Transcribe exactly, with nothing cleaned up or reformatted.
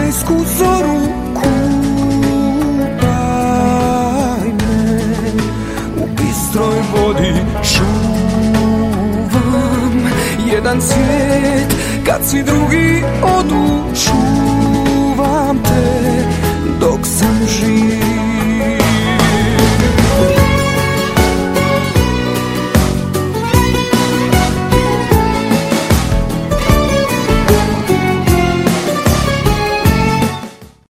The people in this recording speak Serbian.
majsku zoru, kupaj me u bistroj vodi. Čuvam jedan cvijet kad svi drugi odu, čuvam te dok sam živ.